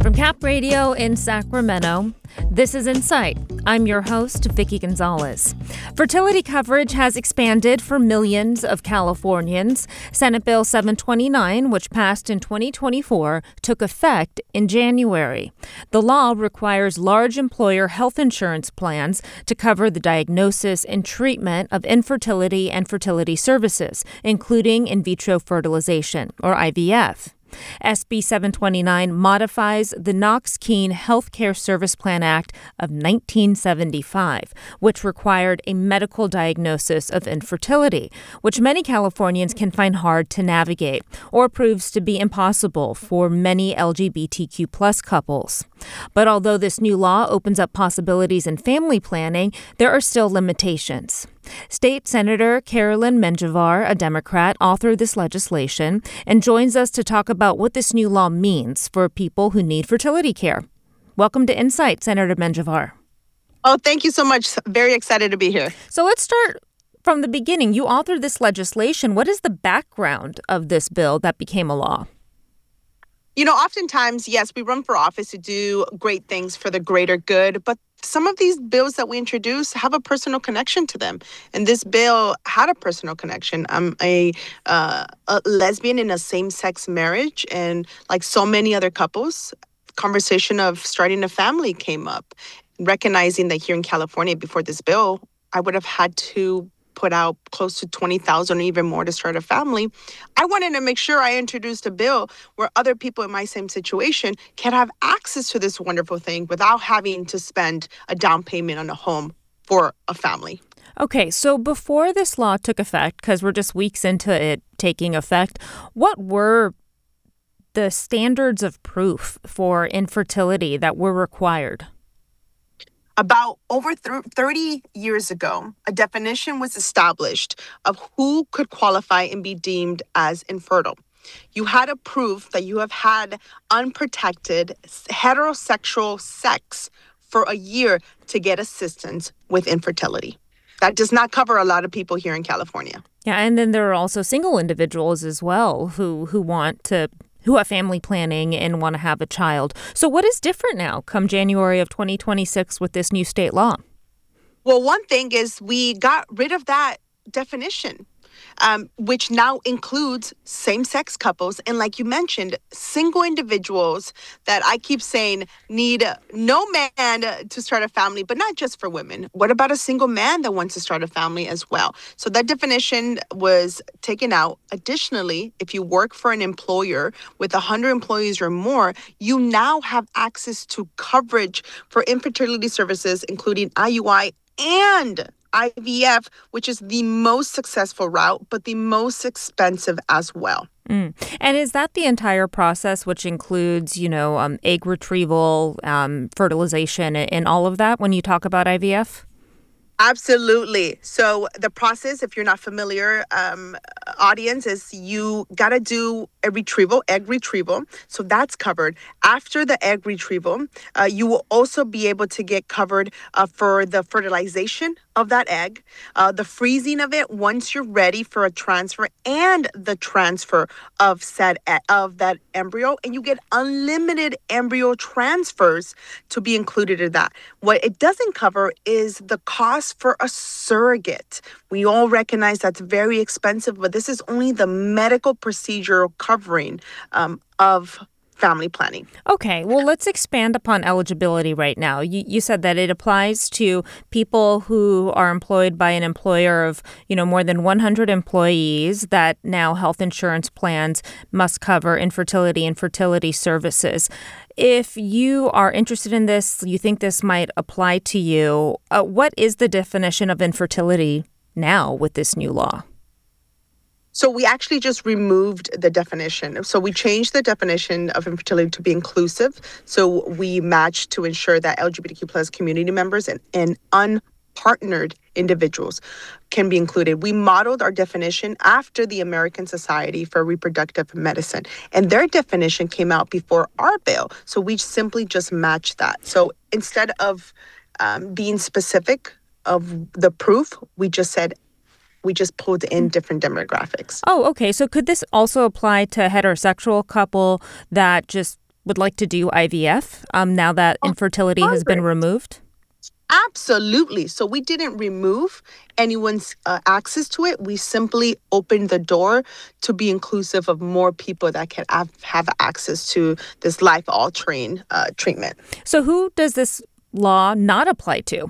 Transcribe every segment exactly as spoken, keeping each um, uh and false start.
From Cap Radio in Sacramento, this is Insight. I'm your host, Vicki Gonzalez. Fertility coverage has expanded for millions of Californians. Senate Bill seven twenty-nine, which passed in twenty twenty-four, took effect in January. The law requires large employer health insurance plans to cover the diagnosis and treatment of infertility and fertility services, including in vitro fertilization, or I V F. S B seven twenty-nine modifies the Knox-Keene Healthcare Service Plan Act of nineteen seventy-five, which required a medical diagnosis of infertility, which many Californians can find hard to navigate, or proves to be impossible for many L G B T Q plus couples. But although this new law opens up possibilities in family planning, there are still limitations. State Senator Carolyn Menjivar, a Democrat, authored this legislation and joins us to talk about what this new law means for people who need fertility care. Welcome to Insight, Senator Menjivar. Oh, thank you so much. Very excited to be here. So let's start from the beginning. You authored this legislation. What is the background of this bill that became a law? You know, oftentimes, yes, we run for office to do great things for the greater good, but some of these bills that we introduce have a personal connection to them. And this bill had a personal connection. I'm a, uh, a lesbian in a same-sex marriage, and like so many other couples, conversation of starting a family came up. Recognizing that here in California, before this bill, I would have had to put out close to twenty thousand dollars or even more to start a family. I wanted to make sure I introduced a bill where other people in my same situation can have access to this wonderful thing without having to spend a down payment on a home for a family. Okay, so before this law took effect, because we're just weeks into it taking effect, what were the standards of proof for infertility that were required? About over thirty years ago, a definition was established of who could qualify and be deemed as infertile. You had to prove that you have had unprotected heterosexual sex for a year to get assistance with infertility. That does not cover a lot of people here in California. Yeah, and then there are also single individuals as well who, who want to who have family planning and want to have a child. So what is different now come January of twenty twenty-six with this new state law? Well, one thing is we got rid of that definition, um, which now includes same-sex couples. And like you mentioned, single individuals that I keep saying need no man to start a family, but not just for women. What about a single man that wants to start a family as well? So that definition was taken out. Additionally, if you work for an employer with one hundred employees or more, you now have access to coverage for infertility services, including I U I and I V F, which is the most successful route, but the most expensive as well. Mm. And is that the entire process, which includes, you know, um, egg retrieval, um, fertilization, and all of that when you talk about I V F? Absolutely. So the process, if you're not familiar, um, audience, is you got to do a retrieval, egg retrieval. So that's covered. After the egg retrieval, uh, you will also be able to get covered uh, for the fertilization of that egg, uh, the freezing of it once you're ready for a transfer, and the transfer of said e- of that embryo. And you get unlimited embryo transfers to be included in that. What it doesn't cover is the cost for a surrogate. We all recognize that's very expensive, but this is only the medical procedural covering um, of family planning. Okay, well, let's expand upon eligibility right now. You, you said that it applies to people who are employed by an employer of, you know, more than one hundred employees, that now health insurance plans must cover infertility and fertility services. If you are interested in this, you think this might apply to you, uh, what is the definition of infertility now with this new law? So we actually just removed the definition. So we changed the definition of infertility to be inclusive. So we matched to ensure that L G B T Q plus community members and, and unpartnered individuals can be included. We modeled our definition after the American Society for Reproductive Medicine, and their definition came out before our bill. So we simply just matched that. So instead of um, being specific of the proof, we just said we just pulled in different demographics. Oh, okay. So could this also apply to a heterosexual couple that just would like to do I V F um, now that infertility has been removed? Absolutely. So we didn't remove anyone's uh, access to it. We simply opened the door to be inclusive of more people that can have, have access to this life-altering uh, treatment. So who does this law not apply to?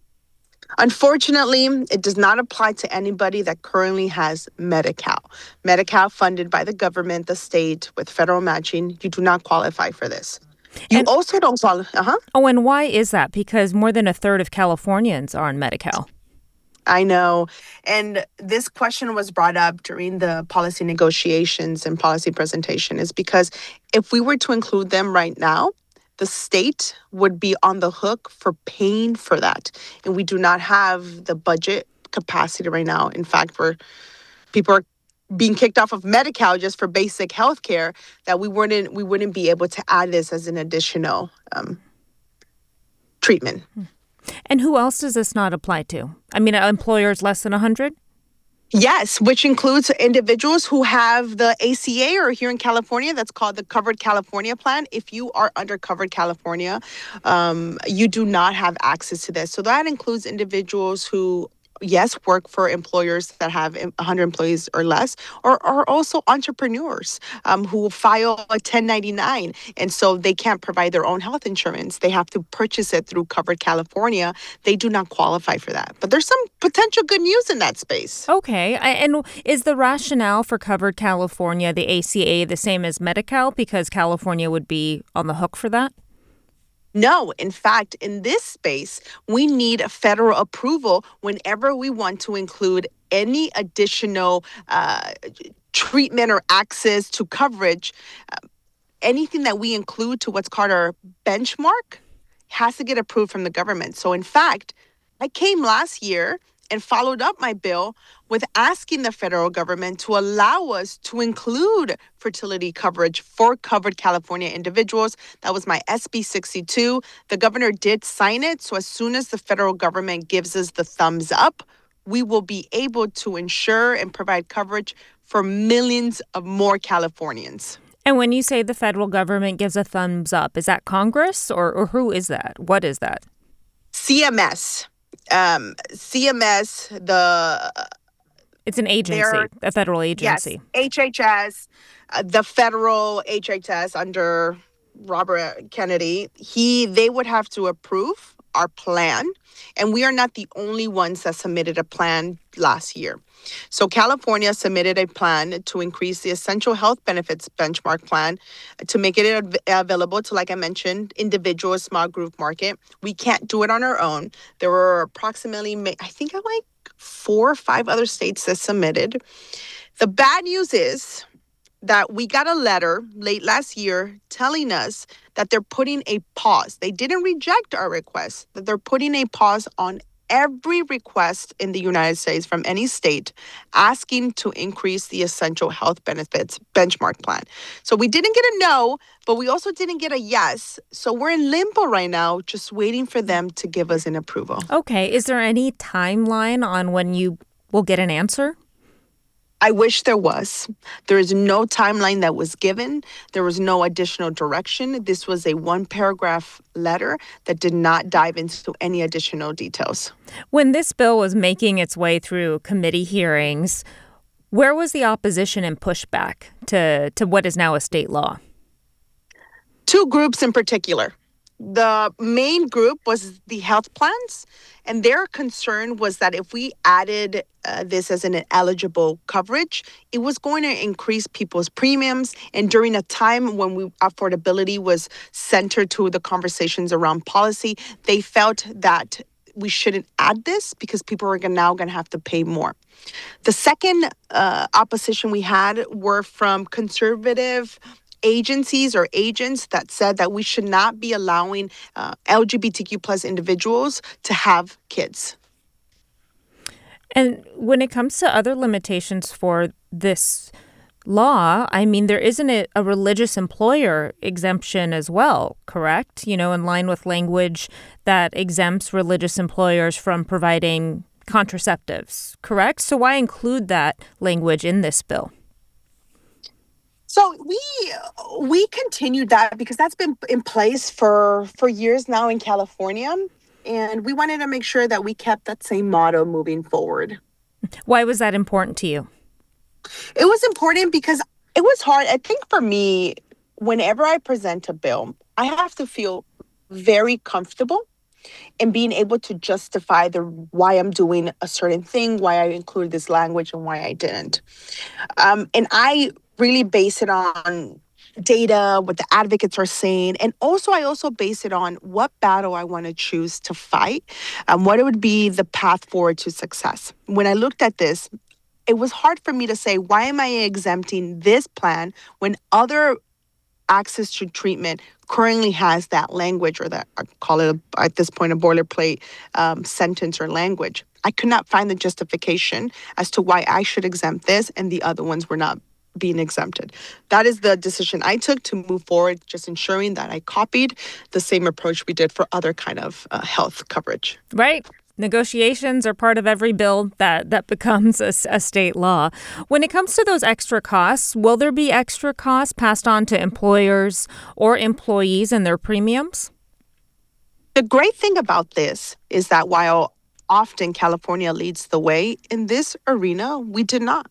Unfortunately, it does not apply to anybody that currently has Medi-Cal. Medi-Cal funded by the government, the state, with federal matching. You do not qualify for this. You And- also don't qualify. Uh-huh. Oh, and why is that? Because more than a third of Californians are on Medi-Cal. I know. And this question was brought up during the policy negotiations and policy presentation is because if we were to include them right now, the state would be on the hook for paying for that. And we do not have the budget capacity right now. In fact, we're people are being kicked off of Medi-Cal just for basic health care that we wouldn't we wouldn't be able to add this as an additional um, treatment. And who else does this not apply to? I mean, employers less than one hundred? Yes, which includes individuals who have the A C A, or here in California, that's called the Covered California Plan. If you are under Covered California, um, you do not have access to this. So that includes individuals who, yes, work for employers that have one hundred employees or less, or are also entrepreneurs um, who file a ten ninety-nine. And so they can't provide their own health insurance. They have to purchase it through Covered California. They do not qualify for that. But there's some potential good news in that space. Okay. I, and is the rationale for Covered California, the A C A, the same as Medi-Cal because California would be on the hook for that? No, in fact, in this space, we need federal approval whenever we want to include any additional uh, treatment or access to coverage. Uh, anything that we include to what's called our benchmark has to get approved from the government. So, in fact, I came last year and followed up my bill with asking the federal government to allow us to include fertility coverage for Covered California individuals. That was my S B sixty-two. The governor did sign it. So as soon as the federal government gives us the thumbs up, we will be able to ensure and provide coverage for millions of more Californians. And when you say the federal government gives a thumbs up, is that Congress or, or who is that? What is that? C M S. Um, C M S, the... It's an agency, a federal agency. Yes, H H S, uh, the federal H H S under Robert Kennedy, he they would have to approve our plan. And we are not the only ones that submitted a plan last year. So California submitted a plan to increase the essential health benefits benchmark plan to make it av- available to, like I mentioned, individual small group market. We can't do it on our own. There were approximately, I think, like four or five other states that submitted. The bad news is that we got a letter late last year telling us that they're putting a pause. They didn't reject our request, that they're putting a pause on every request in the United States from any state asking to increase the essential health benefits benchmark plan. So we didn't get a no, but we also didn't get a yes. So we're in limbo right now, just waiting for them to give us an approval. Okay. Is there any timeline on when you will get an answer? I wish there was. There is no timeline that was given. There was no additional direction. This was a one-paragraph letter that did not dive into any additional details. When this bill was making its way through committee hearings, where was the opposition and pushback to, to what is now a state law? Two groups in particular. The main group was the health plans, and their concern was that if we added uh, this as an eligible coverage, it was going to increase people's premiums. And during a time when we, affordability was centered to the conversations around policy, they felt that we shouldn't add this because people are now going to have to pay more. The second uh, opposition we had were from conservative agencies or agents that said that we should not be allowing uh, L G B T Q plus individuals to have kids. And when it comes to other limitations for this law, I mean, there isn't a, a religious employer exemption as well, correct? You know, in line with language that exempts religious employers from providing contraceptives, correct? So why include that language in this bill? So we we continued that because that's been in place for for years now in California, and we wanted to make sure that we kept that same motto moving forward. Why was that important to you? It was important because it was hard. I think for me, whenever I present a bill, I have to feel very comfortable in being able to justify the why I'm doing a certain thing, why I included this language and why I didn't. Um, and I really base it on data, what the advocates are saying. And also, I also base it on what battle I want to choose to fight and what it would be the path forward to success. When I looked at this, it was hard for me to say, why am I exempting this plan when other access to treatment currently has that language, or that I call it a, at this point a boilerplate um, sentence or language. I could not find the justification as to why I should exempt this and the other ones were not being exempted. That is the decision I took to move forward, just ensuring that I copied the same approach we did for other kind of uh, health coverage. Right. Negotiations are part of every bill that, that becomes a, a state law. When it comes to those extra costs, will there be extra costs passed on to employers or employees and their premiums? The great thing about this is that while often California leads the way in this arena, we did not.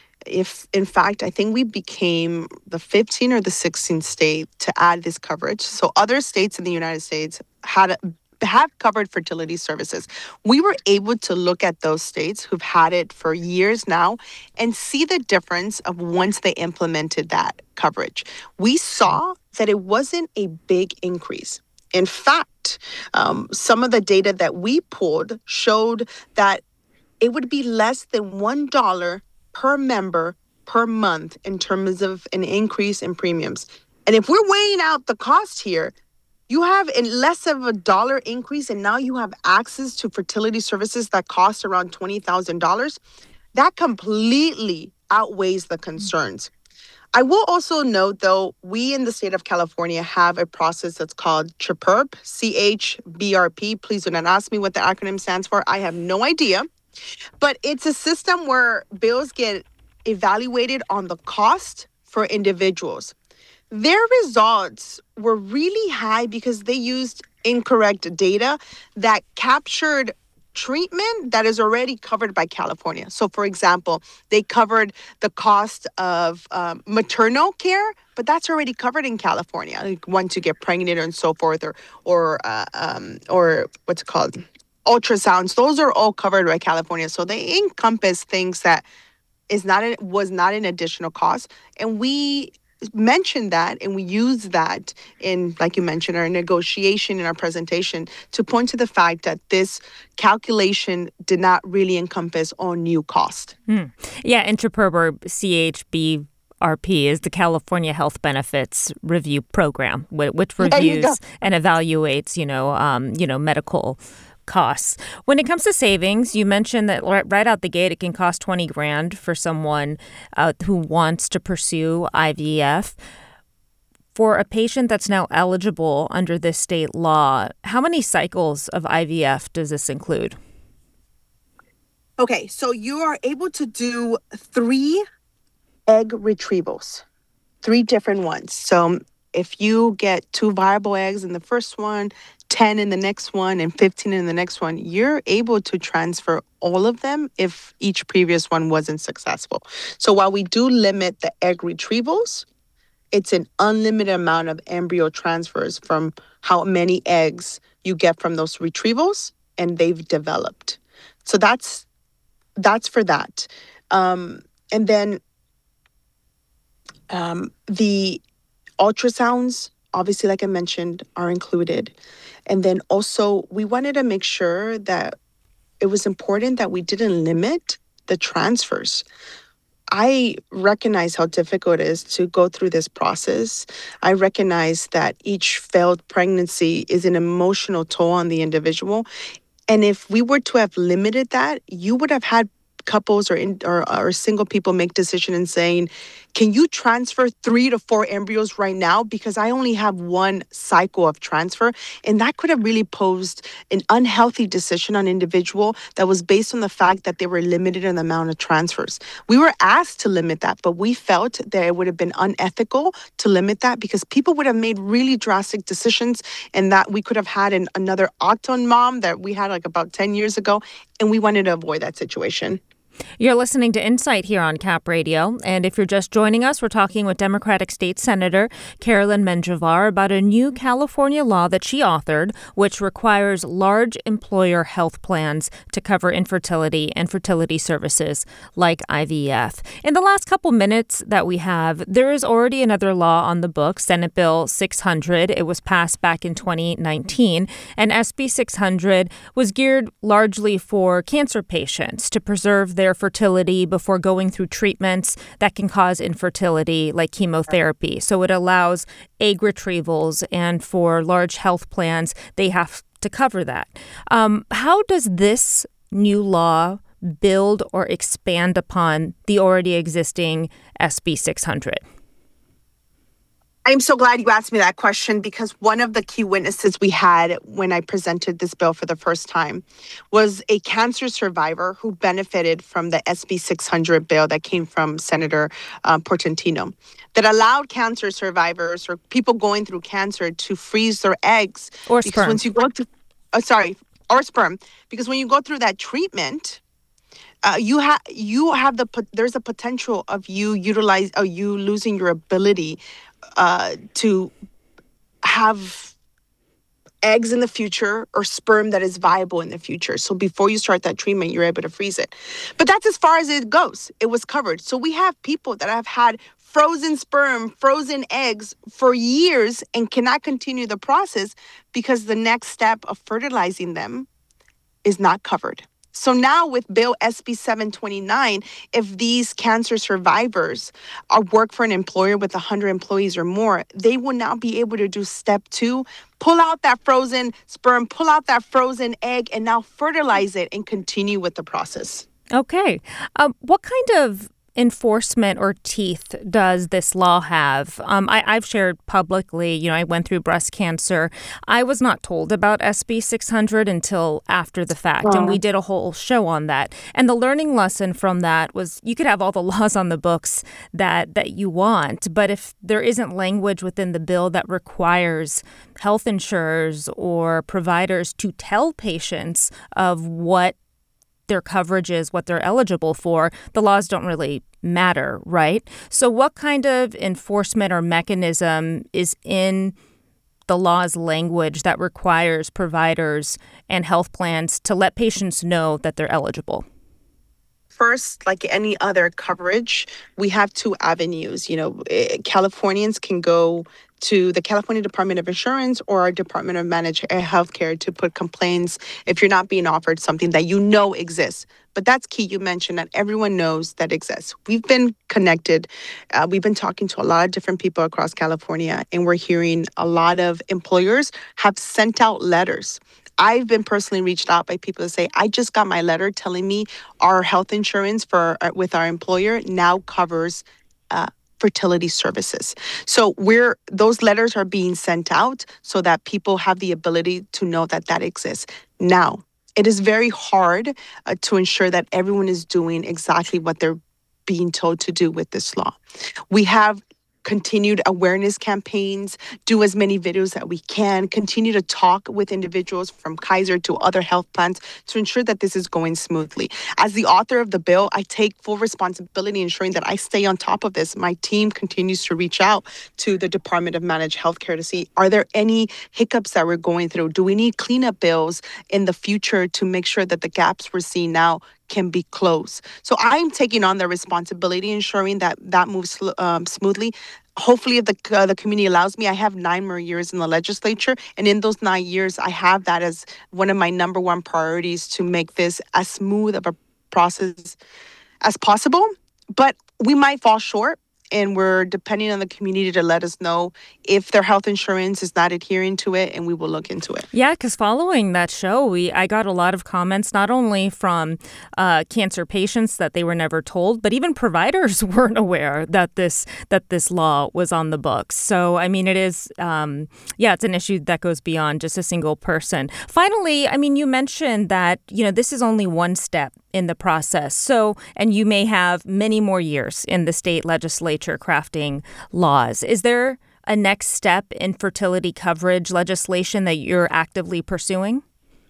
If, in fact, I think we became the fifteenth or the sixteenth state to add this coverage. So other states in the United States had have covered fertility services. We were able to look at those states who've had it for years now and see the difference of once they implemented that coverage. We saw that it wasn't a big increase. In fact, um, some of the data that we pulled showed that it would be less than one dollar per member per month in terms of an increase in premiums. And if we're weighing out the cost here, you have a less of a dollar increase, and now you have access to fertility services that cost around twenty thousand dollars. That completely outweighs the concerns. I will also note, though, we in the state of California have a process that's called C H B R P, C H B R P. Please do not ask me what the acronym stands for. I have no idea. But it's a system where bills get evaluated on the cost for individuals. Their results were really high because they used incorrect data that captured treatment that is already covered by California. So, for example, they covered the cost of um, maternal care, but that's already covered in California. Like once you get pregnant and so forth, or or uh, um, or what's it called, ultrasounds. Those are all covered by California. So they encompass things that is not a, was not an additional cost, and we mentioned that and we use that in, like you mentioned, our negotiation and our presentation to point to the fact that this calculation did not really encompass all new cost. Hmm. Yeah, and C H B R P or C H B R P is the California Health Benefits Review Program, which reviews and evaluates, you know, um, you know, medical costs. When it comes to savings, you mentioned that right out the gate, it can cost twenty grand for someone uh, who wants to pursue I V F. For a patient that's now eligible under this state law, how many cycles of I V F does this include? Okay, so you are able to do three egg retrievals, three different ones. So if you get two viable eggs in the first one, ten in the next one, and fifteen in the next one, you're able to transfer all of them if each previous one wasn't successful. So while we do limit the egg retrievals, it's an unlimited amount of embryo transfers from how many eggs you get from those retrievals and they've developed. So that's that's for that. Um, and then um, the ultrasounds, obviously, like I mentioned, are included. And then also, we wanted to make sure that it was important that we didn't limit the transfers. I recognize how difficult it is to go through this process. I recognize that each failed pregnancy is an emotional toll on the individual. And if we were to have limited that, you would have had couples or, in, or or single people make decision and saying, Can you transfer three to four embryos right now? Because I only have one cycle of transfer. And that could have really posed an unhealthy decision on individual that was based on the fact that they were limited in the amount of transfers. We were asked to limit that, but we felt that it would have been unethical to limit that because people would have made really drastic decisions and that we could have had an, another Auton mom that we had like about ten years ago. And we wanted to avoid that situation. You're listening to Insight here on Cap Radio, and if you're just joining us, we're talking with Democratic State Senator Carolyn Menjivar about a new California law that she authored, which requires large employer health plans to cover infertility and fertility services like I V F. In the last couple minutes that we have, there is already another law on the books, Senate Bill six hundred. It was passed back in twenty nineteen, and S B six hundred was geared largely for cancer patients to preserve their fertility before going through treatments that can cause infertility like chemotherapy. So it allows egg retrievals, and for large health plans, they have to cover that. Um, how does this new law build or expand upon the already existing S B six hundred? I'm so glad you asked me that question because one of the key witnesses we had when I presented this bill for the first time was a cancer survivor who benefited from the S B six hundred bill that came from Senator uh, Portantino that allowed cancer survivors or people going through cancer to freeze their eggs. Or because sperm. Once you go through, oh, sorry, or sperm. Because when you go through that treatment, Uh, you have you have the pot- there's a potential of you utilize or you losing your ability uh, to have eggs in the future or sperm that is viable in the future. So before you start that treatment, you're able to freeze it. But that's as far as it goes. It was covered. So we have people that have had frozen sperm, frozen eggs for years and cannot continue the process because the next step of fertilizing them is not covered. So now with Bill S B seven twenty-nine, if these cancer survivors are work for an employer with one hundred employees or more, they will now be able to do step two, pull out that frozen sperm, pull out that frozen egg, and now fertilize it and continue with the process. Okay. Um, what kind of enforcement or teeth does this law have? Um, I, I've shared publicly, you know, I went through breast cancer. I was not told about S B six hundred until after the fact, Wow. and we did a whole show on that. And the learning lesson from that was you could have all the laws on the books that, that you want, but if there isn't language within the bill that requires health insurers or providers to tell patients of what their coverage is, what they're eligible for, the laws don't really matter, right? So what kind of enforcement or mechanism is in the law's language that requires providers and health plans to let patients know that they're eligible? First, like any other coverage, we have two avenues. You know, eh, Californians can go to the California Department of Insurance or our Department of Managed Healthcare to put complaints if you're not being offered something that you know exists. But that's key. You mentioned that everyone knows that exists. We've been connected. Uh, we've been talking to a lot of different people across California, and we're hearing a lot of employers have sent out letters. I've been personally reached out by people to say, I just got my letter telling me our health insurance for uh, with our employer now covers uh, fertility services. So we're those letters are being sent out so that people have the ability to know that that exists. Now, it is very hard uh, to ensure that everyone is doing exactly what they're being told to do with this law. We have continued awareness campaigns, do as many videos that we can, continue to talk with individuals from Kaiser to other health plans to ensure that this is going smoothly. As the author of the bill, I take full responsibility ensuring that I stay on top of this. My team continues to reach out to the Department of Managed Healthcare to see, are there any hiccups that we're going through? Do we need cleanup bills in the future to make sure that the gaps we're seeing now can be closed? So I'm taking on the responsibility, ensuring that that moves um, smoothly. Hopefully, if the uh, the community allows me, I have nine more years in the legislature, and in those nine years, I have that as one of my number one priorities to make this as smooth of a process as possible. But we might fall short, and we're depending on the community to let us know if their health insurance is not adhering to it, and we will look into it. Yeah, because following that show, we I got a lot of comments, not only from uh, cancer patients that they were never told, but even providers weren't aware that this that this law was on the books. So, I mean, it is, um, yeah, it's an issue that goes beyond just a single person. Finally, I mean, you mentioned that, you know, this is only one step in the process. So, and you may have many more years in the state legislature crafting laws. Is there a next step in fertility coverage legislation that you're actively pursuing?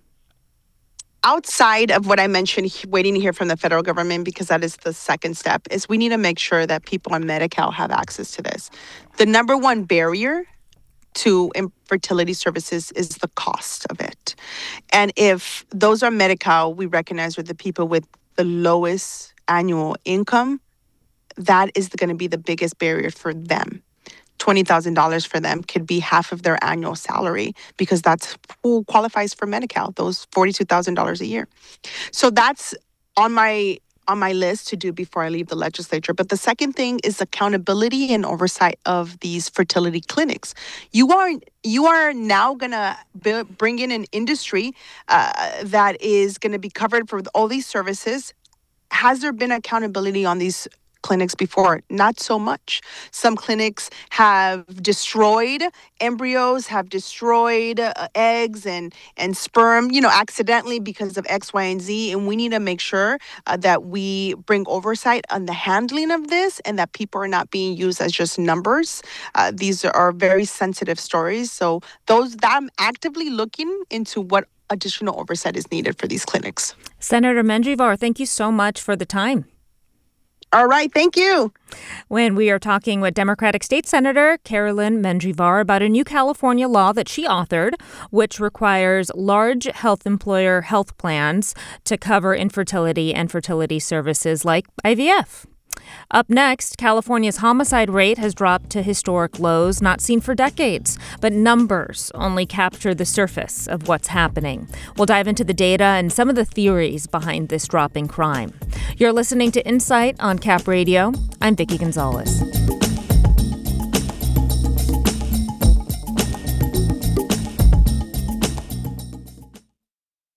Outside of what I mentioned, waiting to hear from the federal government, because that is the second step, is we need to make sure that people on Medi-Cal have access to this. The number one barrier to infertility services is the cost of it. And if those are Medi-Cal, we recognize with the people with the lowest annual income, that is going to be the biggest barrier for them. twenty thousand dollars for them could be half of their annual salary, because that's who qualifies for Medi-Cal, those forty-two thousand dollars a year. So that's on my on my list to do before I leave the legislature. But the second thing is accountability and oversight of these fertility clinics. You are you are now going to b- bring in an industry uh, that is going to be covered for all these services. Has there been accountability on these clinics before? Not so much. Some clinics have destroyed embryos, have destroyed uh, eggs and, and sperm, you know, accidentally because of X, Y, and Z. And we need to make sure uh, that we bring oversight on the handling of this, and that people are not being used as just numbers. Uh, these are very sensitive stories. So those that I'm actively looking into what additional oversight is needed for these clinics. Senator Mendrivar, thank you so much for the time. All right. Thank you. When we are talking with Democratic State Senator Carolyn Mendrivar about a new California law that she authored, which requires large health employer health plans to cover infertility and fertility services like I V F. Up next, California's homicide rate has dropped to historic lows not seen for decades, but numbers only capture the surface of what's happening. We'll dive into the data and some of the theories behind this drop in crime. You're listening to Insight on Cap Radio. I'm Vicki Gonzalez.